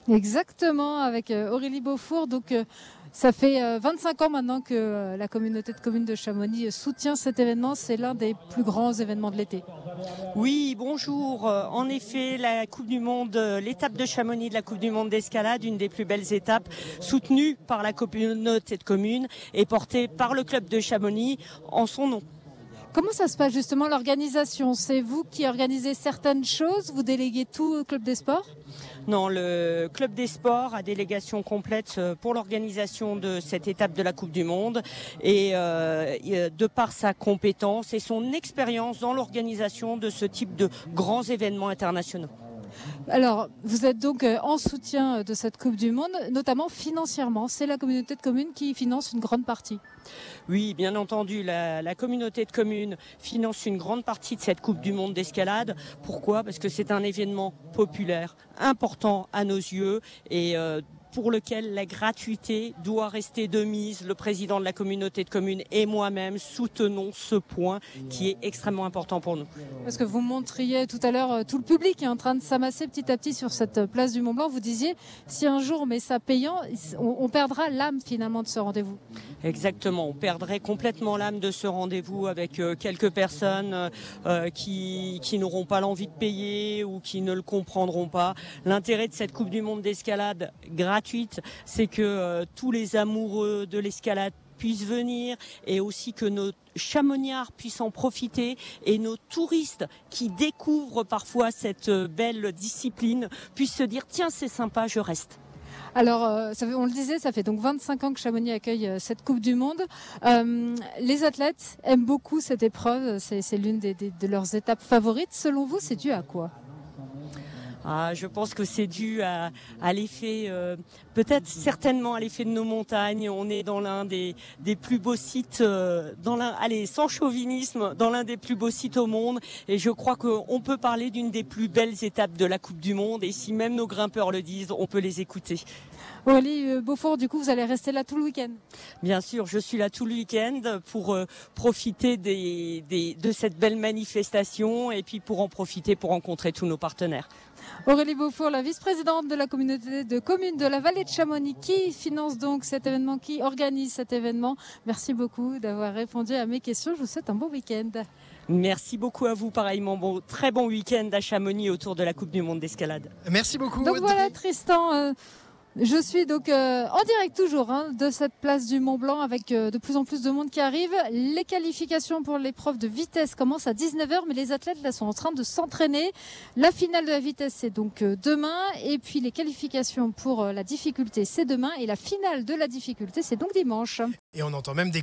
Exactement, avec Aurélie Beaufour. Donc, ça fait 25 ans maintenant que la communauté de communes de Chamonix soutient cet événement. C'est l'un des plus grands événements de l'été. Oui, bonjour. En effet, la Coupe du Monde, l'étape de Chamonix de la Coupe du Monde d'escalade, une des plus belles étapes, soutenue par la communauté de communes et portée par le club de Chamonix en son nom. Comment ça se passe justement l'organisation? C'est vous qui organisez certaines choses? Vous déléguez tout au club des sports? Non, le club des sports a délégation complète pour l'organisation de cette étape de la Coupe du Monde et de par sa compétence et son expérience dans l'organisation de ce type de grands événements internationaux. Alors, vous êtes donc en soutien de cette Coupe du Monde, notamment financièrement. C'est la communauté de communes qui finance une grande partie. Oui, bien entendu, la communauté de communes finance une grande partie de cette Coupe du Monde d'escalade. Pourquoi ? Parce que c'est un événement populaire, important à nos yeux et pour lequel la gratuité doit rester de mise. Le président de la communauté de communes et moi-même soutenons ce point qui est extrêmement important pour nous. Parce que vous montriez tout à l'heure tout le public est en train de s'amasser petit à petit sur cette place du Mont-Blanc. Vous disiez, si un jour on met ça payant, on perdra l'âme finalement de ce rendez-vous. Exactement, on perdrait complètement l'âme de ce rendez-vous avec quelques personnes qui n'auront pas l'envie de payer ou qui ne le comprendront pas. L'intérêt de cette Coupe du Monde d'escalade gratuite, c'est que tous les amoureux de l'escalade puissent venir et aussi que nos chamoniards puissent en profiter et nos touristes qui découvrent parfois cette belle discipline puissent se dire « Tiens, c'est sympa, je reste ». Alors, on le disait, ça fait donc 25 ans que Chamonix accueille cette Coupe du Monde. Les athlètes aiment beaucoup cette épreuve, c'est l'une de leurs étapes favorites. Selon vous, c'est dû à quoi ? Je pense que c'est dû à l'effet, peut-être certainement à l'effet de nos montagnes. On est dans l'un des plus beaux sites, sans chauvinisme, dans l'un des plus beaux sites au monde. Et je crois qu'on peut parler d'une des plus belles étapes de la Coupe du Monde. Et si même nos grimpeurs le disent, on peut les écouter. Aurélie Beaufour, du coup, vous allez rester là tout le week-end ? Bien sûr, je suis là tout le week-end pour profiter de cette belle manifestation et puis pour en profiter pour rencontrer tous nos partenaires. Aurélie Beaufour, la vice-présidente de la communauté de communes de la vallée de Chamonix, qui finance donc cet événement, qui organise cet événement. Merci beaucoup d'avoir répondu à mes questions. Je vous souhaite un bon week-end. Merci beaucoup à vous, pareillement. Très bon week-end à Chamonix autour de la Coupe du Monde d'escalade. Merci beaucoup. Donc voilà, Tristan. Je suis donc en direct toujours de cette place du Mont Blanc avec de plus en plus de monde qui arrive. Les qualifications pour l'épreuve de vitesse commencent à 19h, mais les athlètes là sont en train de s'entraîner. La finale de la vitesse c'est donc demain, et puis les qualifications pour la difficulté c'est demain, et la finale de la difficulté c'est donc dimanche. Et on entend même des